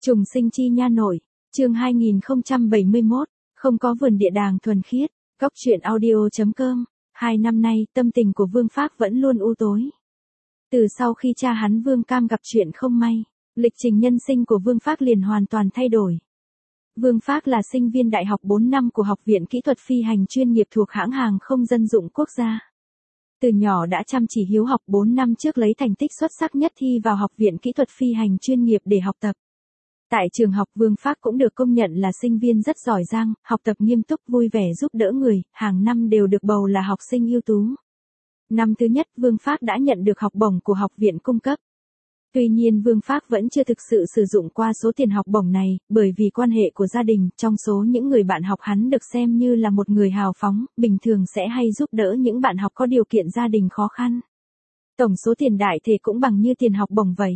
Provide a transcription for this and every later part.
Trùng sinh chi nha nội, chương 2071, không có vườn địa đàng thuần khiết, góc truyện audio.com. 2 năm nay, tâm tình của Vương Phác vẫn luôn u tối. Từ sau khi cha hắn Vương Cam gặp chuyện không may, lịch trình nhân sinh của Vương Phác liền hoàn toàn thay đổi. Vương Phác là sinh viên đại học 4 năm của Học viện Kỹ thuật Phi hành chuyên nghiệp thuộc hãng hàng không dân dụng quốc gia. Từ nhỏ đã chăm chỉ hiếu học, 4 năm trước lấy thành tích xuất sắc nhất thi vào Học viện Kỹ thuật Phi hành chuyên nghiệp để học tập. Tại trường học, Vương Phác cũng được công nhận là sinh viên rất giỏi giang, học tập nghiêm túc, vui vẻ giúp đỡ người, hàng năm đều được bầu là học sinh ưu tú. Năm thứ nhất, Vương Phác đã nhận được học bổng của học viện cung cấp. Tuy nhiên Vương Phác vẫn chưa thực sự sử dụng qua số tiền học bổng này, bởi vì quan hệ của gia đình, trong số những người bạn học hắn được xem như là một người hào phóng, bình thường sẽ hay giúp đỡ những bạn học có điều kiện gia đình khó khăn. Tổng số tiền đại thể cũng bằng như tiền học bổng vậy.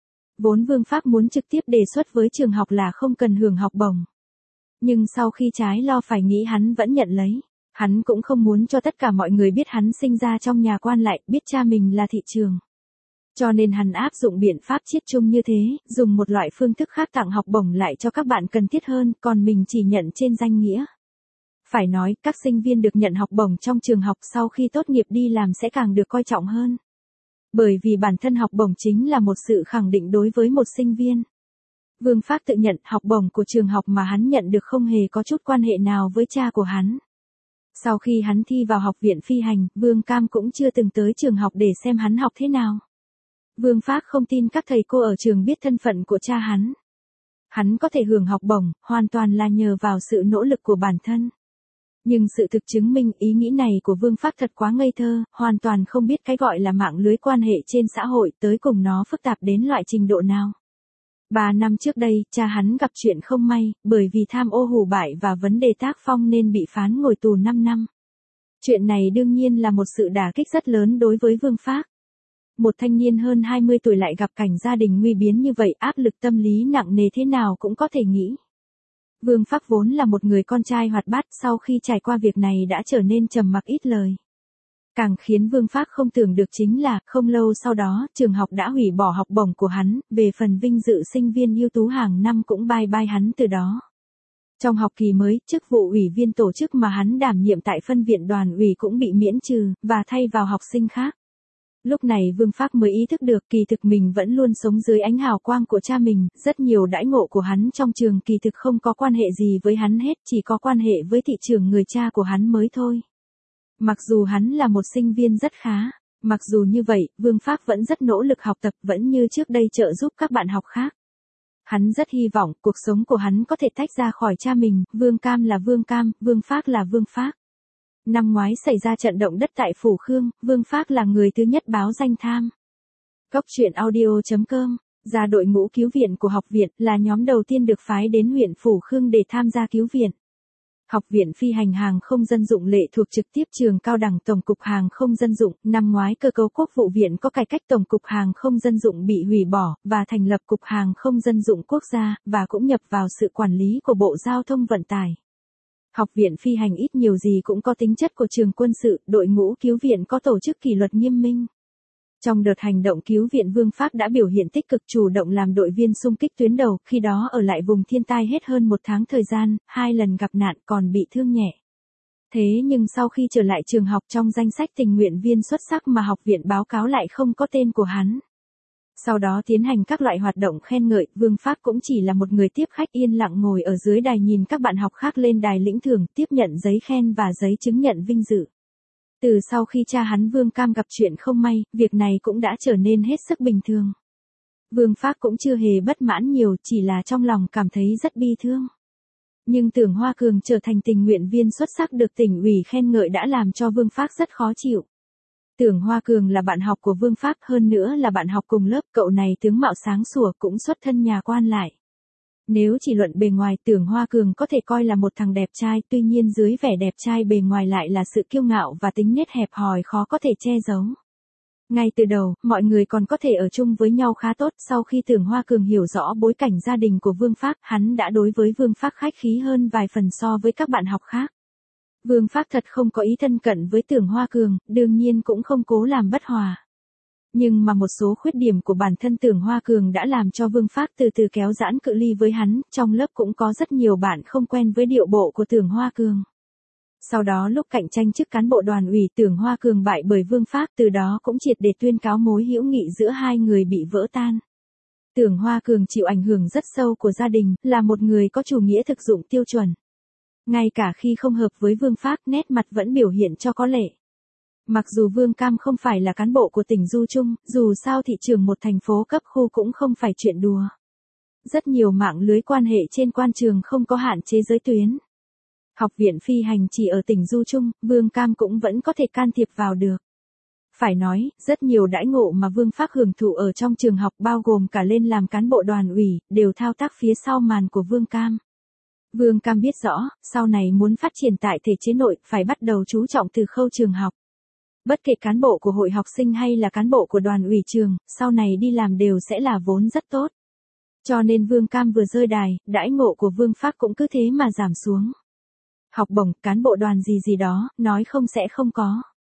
Vốn Vương Phác muốn trực tiếp đề xuất với trường học là không cần hưởng học bổng. Nhưng sau khi trái lo phải nghĩ hắn vẫn nhận lấy. Hắn cũng không muốn cho tất cả mọi người biết hắn sinh ra trong nhà quan lại, biết cha mình là thị trường. Cho nên hắn áp dụng biện pháp chiết chung như thế, dùng một loại phương thức khác tặng học bổng lại cho các bạn cần thiết hơn, còn mình chỉ nhận trên danh nghĩa. Phải nói, các sinh viên được nhận học bổng trong trường học sau khi tốt nghiệp đi làm sẽ càng được coi trọng hơn. Bởi vì bản thân học bổng chính là một sự khẳng định đối với một sinh viên. Vương Phác tự nhận học bổng của trường học mà hắn nhận được không hề có chút quan hệ nào với cha của hắn. Sau khi hắn thi vào Học viện Phi hành, Vương Cam cũng chưa từng tới trường học để xem hắn học thế nào. Vương Phác không tin các thầy cô ở trường biết thân phận của cha hắn. Hắn có thể hưởng học bổng, hoàn toàn là nhờ vào sự nỗ lực của bản thân. Nhưng sự thực chứng minh ý nghĩ này của Vương Phác thật quá ngây thơ, hoàn toàn không biết cái gọi là mạng lưới quan hệ trên xã hội tới cùng nó phức tạp đến loại trình độ nào. 3 năm trước đây, cha hắn gặp chuyện không may, bởi vì tham ô hủ bại và vấn đề tác phong nên bị phán ngồi tù 5 năm. Chuyện này đương nhiên là một sự đả kích rất lớn đối với Vương Phác. Một thanh niên hơn 20 tuổi lại gặp cảnh gia đình nguy biến như vậy, áp lực tâm lý nặng nề thế nào cũng có thể nghĩ. Vương Phác vốn là một người con trai hoạt bát, sau khi trải qua việc này đã trở nên trầm mặc ít lời. Càng khiến Vương Phác không tưởng được chính là, không lâu sau đó, trường học đã hủy bỏ học bổng của hắn, về phần vinh dự sinh viên ưu tú hàng năm cũng bye bye hắn từ đó. Trong học kỳ mới, chức vụ ủy viên tổ chức mà hắn đảm nhiệm tại phân viện đoàn ủy cũng bị miễn trừ, và thay vào học sinh khác. Lúc này Vương Phác mới ý thức được kỳ thực mình vẫn luôn sống dưới ánh hào quang của cha mình, rất nhiều đãi ngộ của hắn trong trường kỳ thực không có quan hệ gì với hắn hết, chỉ có quan hệ với thị trường người cha của hắn mới thôi. Mặc dù hắn là một sinh viên rất khá, mặc dù như vậy, Vương Phác vẫn rất nỗ lực học tập, vẫn như trước đây trợ giúp các bạn học khác. Hắn rất hy vọng cuộc sống của hắn có thể tách ra khỏi cha mình, Vương Cam là Vương Cam, Vương Phác là Vương Phác. Năm ngoái xảy ra trận động đất tại Phủ Khương, Vương Phác là người thứ nhất báo danh tham. Góc truyện audio.com, ra đội ngũ cứu viện của học viện, là nhóm đầu tiên được phái đến huyện Phủ Khương để tham gia cứu viện. Học viện Phi hành hàng không dân dụng lệ thuộc trực tiếp trường cao đẳng Tổng cục Hàng không dân dụng, năm ngoái cơ cấu Quốc vụ viện có cải cách Tổng cục Hàng không dân dụng bị hủy bỏ, và thành lập Cục Hàng không dân dụng quốc gia, và cũng nhập vào sự quản lý của Bộ Giao thông Vận tải. Học viện Phi hành ít nhiều gì cũng có tính chất của trường quân sự, đội ngũ cứu viện có tổ chức kỷ luật nghiêm minh. Trong đợt hành động cứu viện, Vương Phác đã biểu hiện tích cực, chủ động làm đội viên xung kích tuyến đầu, khi đó ở lại vùng thiên tai hết hơn 1 tháng thời gian, 2 lần gặp nạn còn bị thương nhẹ. Thế nhưng sau khi trở lại trường học, trong danh sách tình nguyện viên xuất sắc mà học viện báo cáo lại không có tên của hắn. Sau đó tiến hành các loại hoạt động khen ngợi, Vương Phác cũng chỉ là một người tiếp khách yên lặng ngồi ở dưới đài nhìn các bạn học khác lên đài lĩnh thưởng, tiếp nhận giấy khen và giấy chứng nhận vinh dự. Từ sau khi cha hắn Vương Cam gặp chuyện không may, việc này cũng đã trở nên hết sức bình thường. Vương Phác cũng chưa hề bất mãn nhiều, chỉ là trong lòng cảm thấy rất bi thương. Nhưng Tưởng Hoa Cường trở thành tình nguyện viên xuất sắc được tỉnh ủy khen ngợi đã làm cho Vương Phác rất khó chịu. Tưởng Hoa Cường là bạn học của Vương Phác, hơn nữa là bạn học cùng lớp, cậu này tướng mạo sáng sủa, cũng xuất thân nhà quan lại. Nếu chỉ luận bề ngoài, Tưởng Hoa Cường có thể coi là một thằng đẹp trai, tuy nhiên dưới vẻ đẹp trai bề ngoài lại là sự kiêu ngạo và tính nết hẹp hòi khó có thể che giấu. Ngay từ đầu, mọi người còn có thể ở chung với nhau khá tốt, sau khi Tưởng Hoa Cường hiểu rõ bối cảnh gia đình của Vương Phác, hắn đã đối với Vương Phác khách khí hơn vài phần so với các bạn học khác. Vương Phác thật không có ý thân cận với Tưởng Hoa Cường, đương nhiên cũng không cố làm bất hòa. Nhưng mà một số khuyết điểm của bản thân Tưởng Hoa Cường đã làm cho Vương Phác từ từ kéo giãn cự ly với hắn, trong lớp cũng có rất nhiều bạn không quen với điệu bộ của Tưởng Hoa Cường. Sau đó lúc cạnh tranh chức cán bộ đoàn ủy, Tưởng Hoa Cường bại bởi Vương Phác, từ đó cũng triệt để tuyên cáo mối hữu nghị giữa hai người bị vỡ tan. Tưởng Hoa Cường chịu ảnh hưởng rất sâu của gia đình, là một người có chủ nghĩa thực dụng tiêu chuẩn. Ngay cả khi không hợp với Vương Phác, nét mặt vẫn biểu hiện cho có lệ. Mặc dù Vương Cam không phải là cán bộ của tỉnh Du Trung, dù sao thị trường một thành phố cấp khu cũng không phải chuyện đùa. Rất nhiều mạng lưới quan hệ trên quan trường không có hạn chế giới tuyến. Học viện phi hành chỉ ở tỉnh Du Trung, Vương Cam cũng vẫn có thể can thiệp vào được. Phải nói, rất nhiều đãi ngộ mà Vương Phác hưởng thụ ở trong trường học bao gồm cả lên làm cán bộ đoàn ủy, đều thao tác phía sau màn của Vương Cam. Vương Cam biết rõ, sau này muốn phát triển tại thể chế nội, phải bắt đầu chú trọng từ khâu trường học. Bất kể cán bộ của hội học sinh hay là cán bộ của đoàn ủy trường, sau này đi làm đều sẽ là vốn rất tốt. Cho nên Vương Cam vừa rơi đài, đãi ngộ của Vương Phác cũng cứ thế mà giảm xuống. Học bổng, cán bộ đoàn gì đó, nói không sẽ không có.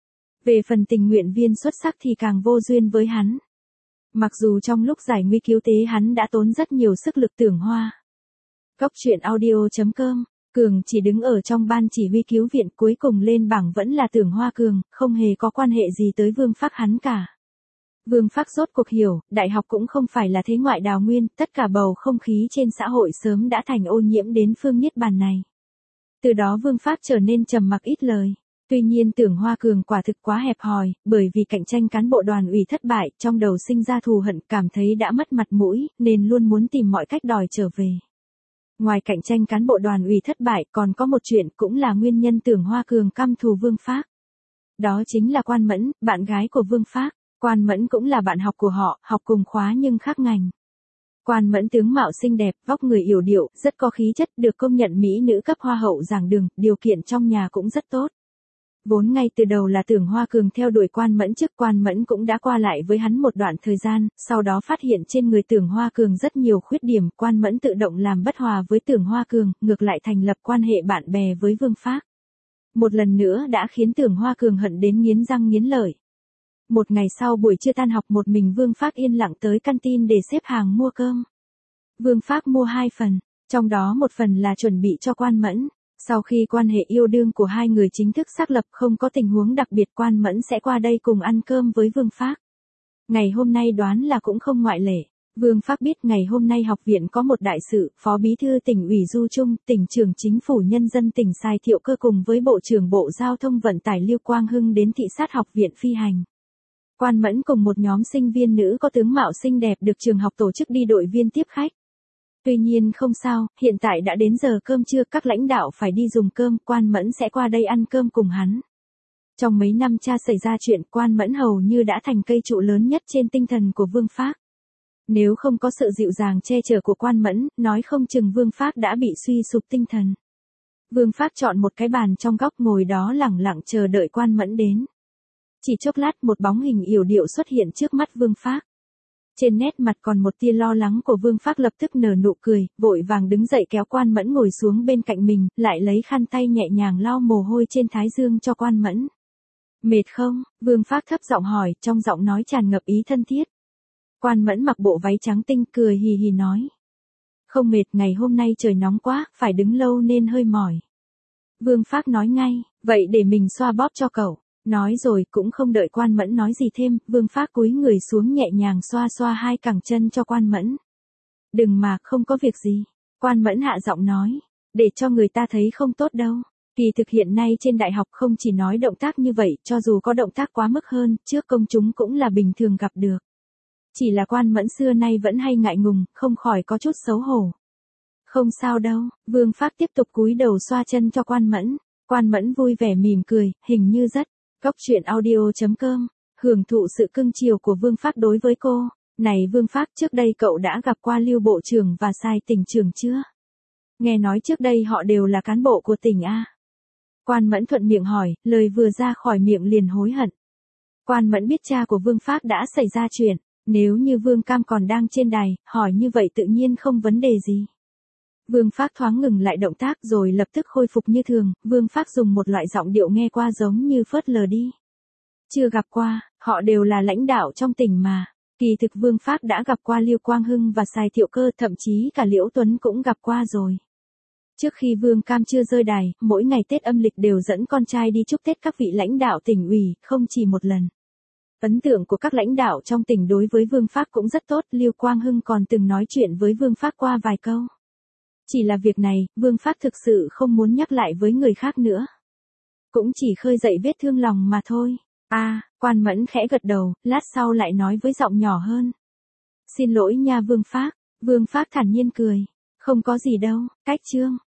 Về phần tình nguyện viên xuất sắc thì càng vô duyên với hắn. Mặc dù trong lúc giải nguy cứu tế hắn đã tốn rất nhiều sức lực. Tưởng Hoa. Cốc truyện audio.com, Cường chỉ đứng ở trong ban chỉ huy cứu viện, cuối cùng lên bảng vẫn là Tưởng Hoa Cường, không hề có quan hệ gì tới Vương Phác hắn cả. Vương Phác rốt cuộc hiểu, đại học cũng không phải là thế ngoại đào nguyên, tất cả bầu không khí trên xã hội sớm đã thành ô nhiễm đến phương niết bàn này. Từ đó Vương Phác trở nên trầm mặc ít lời. Tuy nhiên Tưởng Hoa Cường quả thực quá hẹp hòi, bởi vì cạnh tranh cán bộ đoàn ủy thất bại, trong đầu sinh ra thù hận, cảm thấy đã mất mặt mũi, nên luôn muốn tìm mọi cách đòi trở về. Ngoài cạnh tranh cán bộ đoàn ủy thất bại, còn có một chuyện cũng là nguyên nhân Tưởng Hoa Cường căm thù Vương Phác. Đó chính là Quan Mẫn, bạn gái của Vương Phác. Quan Mẫn cũng là bạn học của họ, học cùng khóa nhưng khác ngành. Quan Mẫn tướng mạo xinh đẹp, vóc người yểu điệu, rất có khí chất, được công nhận mỹ nữ cấp hoa hậu giảng đường, điều kiện trong nhà cũng rất tốt. Vốn ngay từ đầu là Tưởng Hoa Cường theo đuổi Quan Mẫn, trước Quan Mẫn cũng đã qua lại với hắn một đoạn thời gian, sau đó phát hiện trên người Tưởng Hoa Cường rất nhiều khuyết điểm, Quan Mẫn tự động làm bất hòa với Tưởng Hoa Cường, ngược lại thành lập quan hệ bạn bè với Vương Phác. Một lần nữa đã khiến Tưởng Hoa Cường hận đến nghiến răng nghiến lợi. Một ngày sau buổi trưa tan học, một mình Vương Phác yên lặng tới canteen để xếp hàng mua cơm. Vương Phác mua 2 phần, trong đó một phần là chuẩn bị cho Quan Mẫn. Sau khi quan hệ yêu đương của hai người chính thức xác lập, không có tình huống đặc biệt, Quan Mẫn sẽ qua đây cùng ăn cơm với Vương Phác. Ngày hôm nay đoán là cũng không ngoại lệ. Vương Phác biết ngày hôm nay học viện có một đại sự, Phó Bí thư tỉnh ủy Du Trung, tỉnh trưởng chính phủ nhân dân tỉnh Sai Thiệu Cơ cùng với Bộ trưởng Bộ Giao thông Vận tải Lưu Quang Hưng đến thị sát học viện phi hành. Quan Mẫn cùng một nhóm sinh viên nữ có tướng mạo xinh đẹp được trường học tổ chức đi đội viên tiếp khách. Tuy nhiên không sao, hiện tại đã đến giờ cơm trưa, các lãnh đạo phải đi dùng cơm, Quan Mẫn sẽ qua đây ăn cơm cùng hắn. Trong mấy năm cha xảy ra chuyện, Quan Mẫn hầu như đã thành cây trụ lớn nhất trên tinh thần của Vương Phác. Nếu không có sự dịu dàng che chở của Quan Mẫn, nói không chừng Vương Phác đã bị suy sụp tinh thần. Vương Phác chọn một cái bàn trong góc ngồi đó lẳng lặng chờ đợi Quan Mẫn đến. Chỉ chốc lát một bóng hình yểu điệu xuất hiện trước mắt Vương Phác. Trên nét mặt còn một tia lo lắng của Vương Phác lập tức nở nụ cười, vội vàng đứng dậy kéo Quan Mẫn ngồi xuống bên cạnh mình, lại lấy khăn tay nhẹ nhàng lau mồ hôi trên thái dương cho Quan Mẫn. Mệt không? Vương Phác thấp giọng hỏi, trong giọng nói tràn ngập ý thân thiết. Quan Mẫn mặc bộ váy trắng tinh, cười hì hì nói. Không mệt, ngày hôm nay trời nóng quá, phải đứng lâu nên hơi mỏi. Vương Phác nói ngay, vậy để mình xoa bóp cho cậu. Nói rồi cũng không đợi Quan Mẫn nói gì thêm, Vương Phác cúi người xuống nhẹ nhàng xoa xoa hai cẳng chân cho Quan Mẫn. Đừng mà, không có việc gì. Quan Mẫn hạ giọng nói, để cho người ta thấy không tốt đâu. Kỳ thực hiện nay trên đại học không chỉ nói động tác như vậy, cho dù có động tác quá mức hơn, trước công chúng cũng là bình thường gặp được. Chỉ là Quan Mẫn xưa nay vẫn hay ngại ngùng, không khỏi có chút xấu hổ. Không sao đâu, Vương Phác tiếp tục cúi đầu xoa chân cho Quan Mẫn. Quan Mẫn vui vẻ mỉm cười, hình như rất. Cốc truyện audio.com, hưởng thụ sự cưng chiều của Vương Phác đối với cô. Này Vương Phác, trước đây cậu đã gặp qua Lưu Bộ trưởng và Sai tỉnh trưởng chưa? Nghe nói trước đây họ đều là cán bộ của tỉnh A. Quan Mẫn thuận miệng hỏi, lời vừa ra khỏi miệng liền hối hận. Quan Mẫn biết cha của Vương Phác đã xảy ra chuyện, nếu như Vương Cam còn đang trên đài, hỏi như vậy tự nhiên không vấn đề gì. Vương Phác thoáng ngừng lại động tác rồi lập tức khôi phục như thường, Vương Phác dùng một loại giọng điệu nghe qua giống như phớt lờ đi. Chưa gặp qua, họ đều là lãnh đạo trong tỉnh mà. Kỳ thực Vương Phác đã gặp qua Lưu Quang Hưng và Sài Thiệu Cơ, thậm chí cả Liễu Tuấn cũng gặp qua rồi. Trước khi Vương Cam chưa rơi đài, mỗi ngày Tết âm lịch đều dẫn con trai đi chúc Tết các vị lãnh đạo tỉnh ủy, không chỉ một lần. Ấn tượng của các lãnh đạo trong tỉnh đối với Vương Phác cũng rất tốt, Lưu Quang Hưng còn từng nói chuyện với Vương Phác qua vài câu. Chỉ là việc này, Vương Phác thực sự không muốn nhắc lại với người khác nữa. Cũng chỉ khơi dậy vết thương lòng mà thôi. Quan Mẫn khẽ gật đầu, lát sau lại nói với giọng nhỏ hơn. Xin lỗi nha Vương Phác. Vương Phác thản nhiên cười. Không có gì đâu, Cách Trương.